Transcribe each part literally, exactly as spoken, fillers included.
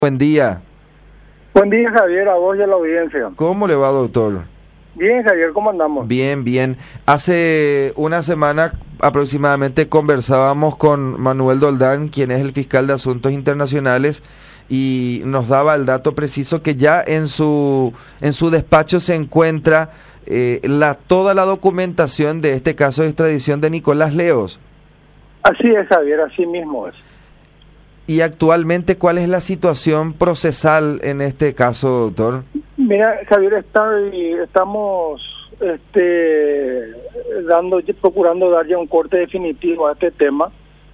Buen día. Buen día, Javier, a vos y a la audiencia. ¿Cómo le va, doctor? Bien, Javier, ¿cómo andamos? Bien, bien. Hace una semana aproximadamente conversábamos con Manuel Doldán, quien es el fiscal de Asuntos Internacionales, y nos daba el dato preciso que ya en su en su despacho se encuentra eh, la toda la documentación de este caso de extradición de Nicolás Leos. Así es, Javier, así mismo es. Y actualmente, ¿cuál es la situación procesal en este caso, doctor? Mira, Javier, está, estamos este, dando, procurando dar ya un corte definitivo a este tema.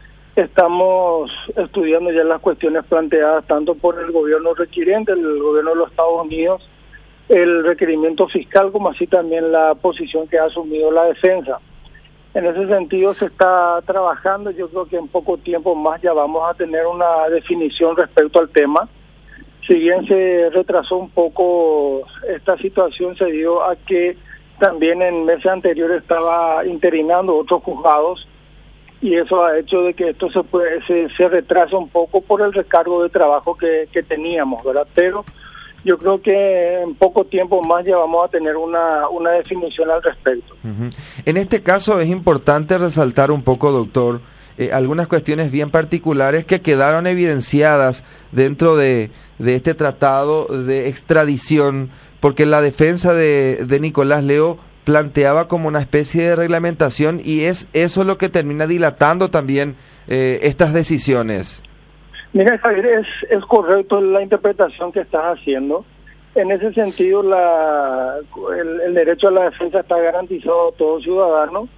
Estamos estudiando ya las cuestiones planteadas tanto por el gobierno requiriente, el gobierno de los Estados Unidos, el requerimiento fiscal, como así también la posición que ha asumido la defensa. En ese sentido se está trabajando. Yo creo que en poco tiempo más ya vamos a tener una definición respecto al tema. Si bien se retrasó un poco esta situación, se dio a que también en meses anteriores estaba interinando otros juzgados, y eso ha hecho de que esto se puede, se, se retrase un poco por el recargo de trabajo que, que teníamos, ¿verdad? Pero yo creo que en poco tiempo más ya vamos a tener una, una definición al respecto. Uh-huh. En este caso es importante resaltar un poco, doctor, eh, algunas cuestiones bien particulares que quedaron evidenciadas dentro de, de este tratado de extradición, porque la defensa de, de Nicolás Leo planteaba como una especie de reglamentación, y es eso lo que termina dilatando también eh, estas decisiones. Mira, Javier, es, es correcto la interpretación que estás haciendo. En ese sentido, la, el, el derecho a la defensa está garantizado a todo ciudadano.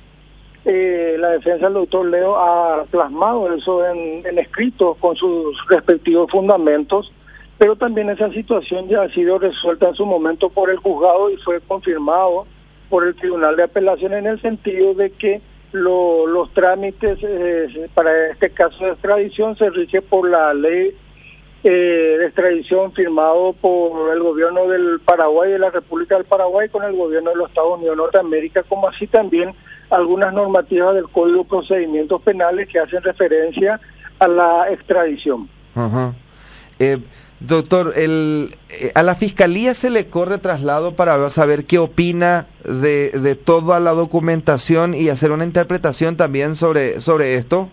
Eh, la defensa del doctor Leo ha plasmado eso en, en escrito con sus respectivos fundamentos, pero también esa situación ya ha sido resuelta en su momento por el juzgado y fue confirmado por el Tribunal de Apelación, en el sentido de que Lo, los trámites eh, para este caso de extradición se rige por la ley eh, de extradición firmado por el gobierno del Paraguay, de la República del Paraguay, con el gobierno de los Estados Unidos de Norteamérica, como así también algunas normativas del Código de Procedimientos Penales que hacen referencia a la extradición. Uh-huh. eh, Doctor, el, eh, a la Fiscalía se le corre traslado para saber qué opina de, de toda la documentación y hacer una interpretación también sobre, sobre esto.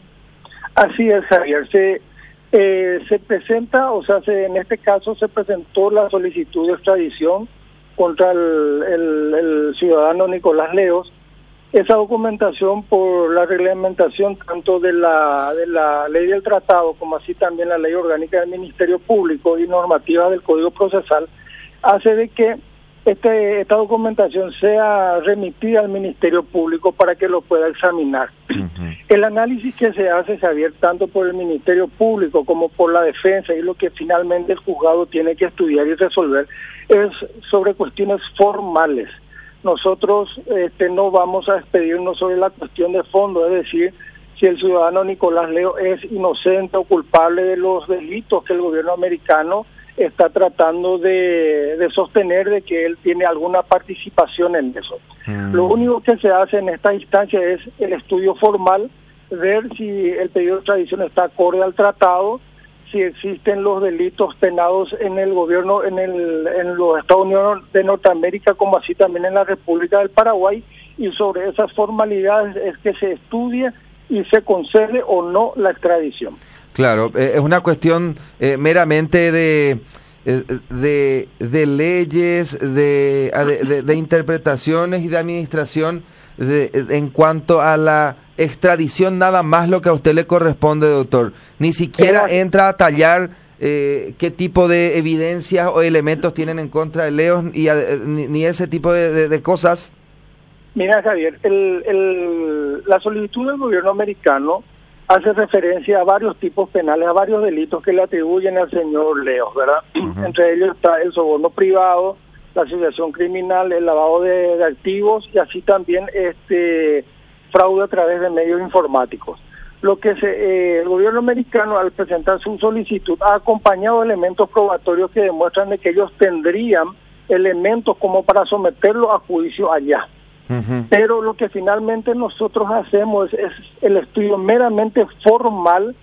Así es, Javier. Se, eh, se presenta, o sea, se, en este caso se presentó la solicitud de extradición contra el, el, el ciudadano Nicolás Leos. Esa documentación, por la reglamentación tanto de la de la ley del tratado como así también la ley orgánica del Ministerio Público y normativa del Código Procesal, hace de que este esta documentación sea remitida al Ministerio Público para que lo pueda examinar. Uh-huh. El análisis que se hace, Javier, tanto por el Ministerio Público como por la defensa, y lo que finalmente el juzgado tiene que estudiar y resolver, es sobre cuestiones formales. Nosotros este, no vamos a expedirnos sobre la cuestión de fondo, es decir, si el ciudadano Nicolás Leo es inocente o culpable de los delitos que el gobierno americano está tratando de, de sostener, de que él tiene alguna participación en eso. Mm. Lo único que se hace en esta instancia es el estudio formal, ver si el pedido de extradición está acorde al tratado, si existen los delitos penados en el gobierno, en el en los Estados Unidos de Norteamérica, como así también en la República del Paraguay, y sobre esas formalidades es que se estudia y se concede o no la extradición. Claro, eh, es una cuestión eh, meramente de, eh, de de leyes, de, de, de, de interpretaciones y de administración de, de, en cuanto a la extradición, nada más lo que a usted le corresponde, doctor. Ni siquiera eh, entra a tallar eh, qué tipo de evidencias o elementos tienen en contra de Leos y a, ni, ni ese tipo de, de, de cosas. Mira, Javier, el, el, la solicitud del gobierno americano hace referencia a varios tipos penales, a varios delitos que le atribuyen al señor Leos, ¿verdad? Uh-huh. Entre ellos está el soborno privado, la asociación criminal, el lavado de, de activos y así también este fraude a través de medios informáticos. Lo que se, eh, el gobierno americano, al presentar su solicitud, ha acompañado elementos probatorios que demuestran de que ellos tendrían elementos como para someterlo a juicio allá. Uh-huh. Pero lo que finalmente nosotros hacemos es, es el estudio meramente formal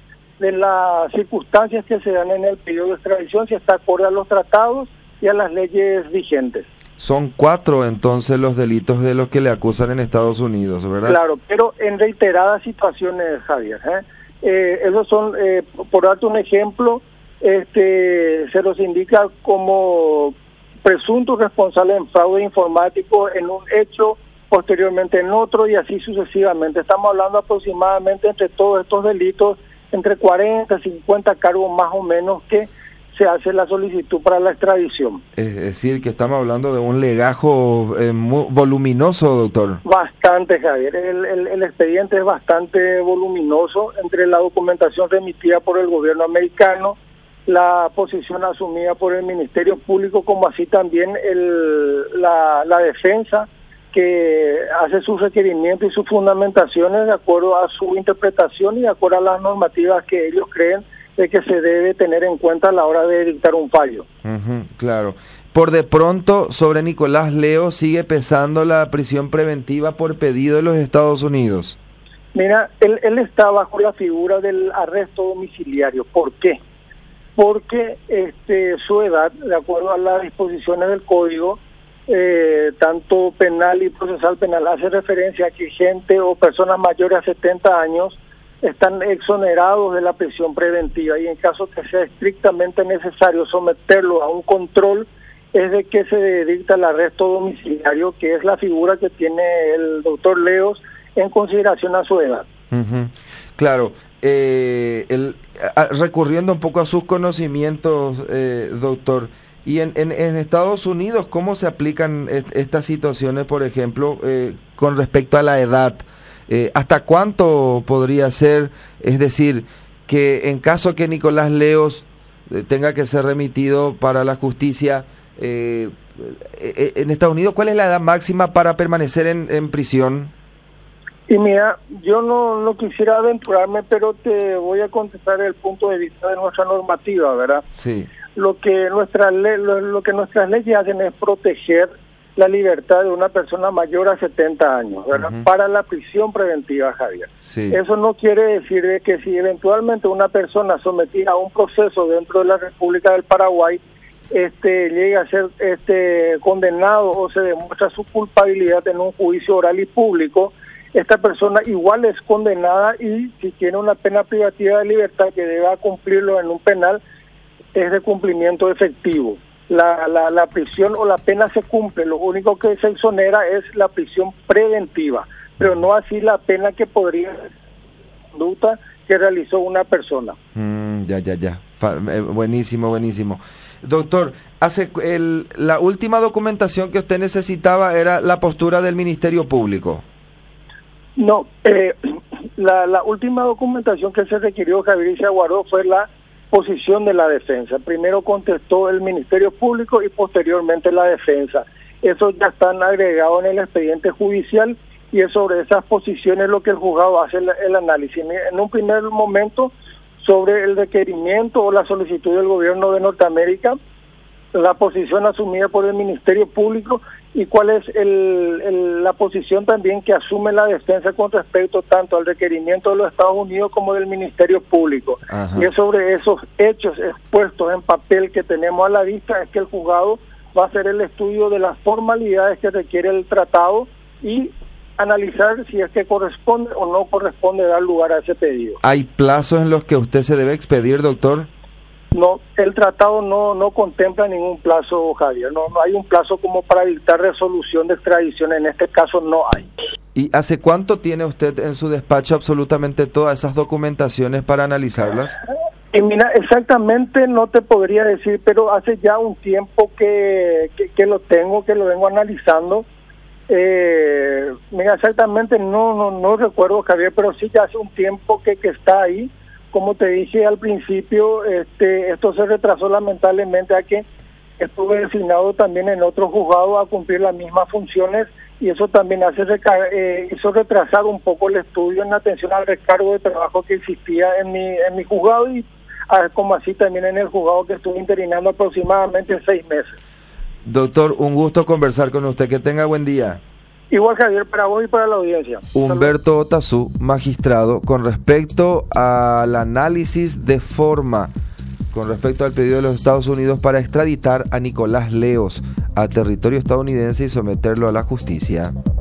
de las circunstancias que se dan en el periodo de extradición, si está acorde a los tratados y a las leyes vigentes. Son cuatro entonces los delitos de los que le acusan en Estados Unidos, ¿verdad? Claro, pero en reiteradas situaciones, Javier. ¿eh? Eh, esos son, eh, por darte un ejemplo, este, se los indica como presuntos responsables en fraude informático en un hecho, posteriormente en otro y así sucesivamente. Estamos hablando aproximadamente entre todos estos delitos, entre cuarenta, cincuenta cargos más o menos que se hace la solicitud para la extradición. Es decir, que estamos hablando de un legajo eh, muy voluminoso, doctor. Bastante, Javier. El, el, el expediente es bastante voluminoso entre la documentación remitida por el gobierno americano, la posición asumida por el Ministerio Público, como así también el, la, la defensa, que hace sus requerimientos y sus fundamentaciones de acuerdo a su interpretación y de acuerdo a las normativas que ellos creen de que se debe tener en cuenta a la hora de dictar un fallo. Uh-huh, claro. Por de pronto, sobre Nicolás Leo, ¿sigue pesando la prisión preventiva por pedido de los Estados Unidos? Mira, él, él está bajo la figura del arresto domiciliario. ¿Por qué? Porque este, su edad, de acuerdo a las disposiciones del Código, eh, tanto penal y procesal penal, hace referencia a que gente o personas mayores a setenta años están exonerados de la prisión preventiva y en caso que sea estrictamente necesario someterlo a un control, es de que se dicta el arresto domiciliario, que es la figura que tiene el doctor Leos en consideración a su edad. Uh-huh. Claro, eh, el, a, recurriendo un poco a sus conocimientos, eh, doctor, y en, en, en Estados Unidos, ¿cómo se aplican est- estas situaciones, por ejemplo, eh, con respecto a la edad? Eh, ¿Hasta cuánto podría ser? Es decir, que en caso que Nicolás Leos eh, tenga que ser remitido para la justicia eh, eh, en Estados Unidos, ¿cuál es la edad máxima para permanecer en, en prisión? Y mira, yo no, no quisiera aventurarme, pero te voy a contestar el punto de vista de nuestra normativa, ¿verdad? Sí. Lo que nuestra le- lo, lo que nuestras leyes hacen es proteger la libertad de una persona mayor a setenta años, ¿verdad? Uh-huh. Para la prisión preventiva, Javier. Sí. Eso no quiere decir de que si eventualmente una persona sometida a un proceso dentro de la República del Paraguay este llegue a ser este condenado o se demuestra su culpabilidad en un juicio oral y público, esta persona igual es condenada y si tiene una pena privativa de libertad que deba cumplirlo en un penal, es de cumplimiento efectivo. La, la, la prisión o la pena se cumple, lo único que se exonera es la prisión preventiva, pero no así la pena que podría ser conducta que realizó una persona. Mm, ya, ya, ya. Fa- eh, buenísimo, buenísimo. Doctor, hace el, la última documentación que usted necesitaba era la postura del Ministerio Público. No, eh, la, la última documentación que se requirió, Javier, y se aguardó fue la posición de la defensa. Primero contestó el Ministerio Público y posteriormente la defensa. Eso ya están agregados en el expediente judicial y es sobre esas posiciones lo que el juzgado hace el, el análisis. En un primer momento, sobre el requerimiento o la solicitud del gobierno de Norteamérica, la posición asumida por el Ministerio Público y cuál es el, el, la posición también que asume la defensa con respecto tanto al requerimiento de los Estados Unidos como del Ministerio Público. Ajá. Y es sobre esos hechos expuestos en papel que tenemos a la vista es que el juzgado va a hacer el estudio de las formalidades que requiere el tratado y analizar si es que corresponde o no corresponde dar lugar a ese pedido. ¿Hay plazos en los que usted se debe expedir, doctor? No, el tratado no no contempla ningún plazo, Javier. No, no hay un plazo como para dictar resolución de extradición. En este caso no hay. ¿Y hace cuánto tiene usted en su despacho absolutamente todas esas documentaciones para analizarlas? Y mira, exactamente no te podría decir, pero hace ya un tiempo que, que, que lo tengo, que lo vengo analizando. Eh, mira, exactamente no, no no recuerdo, Javier, pero sí ya hace un tiempo que, que está ahí. Como te dije al principio, este, esto se retrasó lamentablemente a que estuve designado también en otro juzgado a cumplir las mismas funciones y eso también hace reca- eh, hizo retrasar un poco el estudio en atención al recargo de trabajo que existía en mi en mi juzgado y a, como así también en el juzgado que estuve interinando aproximadamente seis meses. Doctor, un gusto conversar con usted. Que tenga buen día. Igual, Javier, para vos y para la audiencia. Humberto Otazú, magistrado, con respecto al análisis de forma, con respecto al pedido de los Estados Unidos para extraditar a Nicolás Leos a territorio estadounidense y someterlo a la justicia.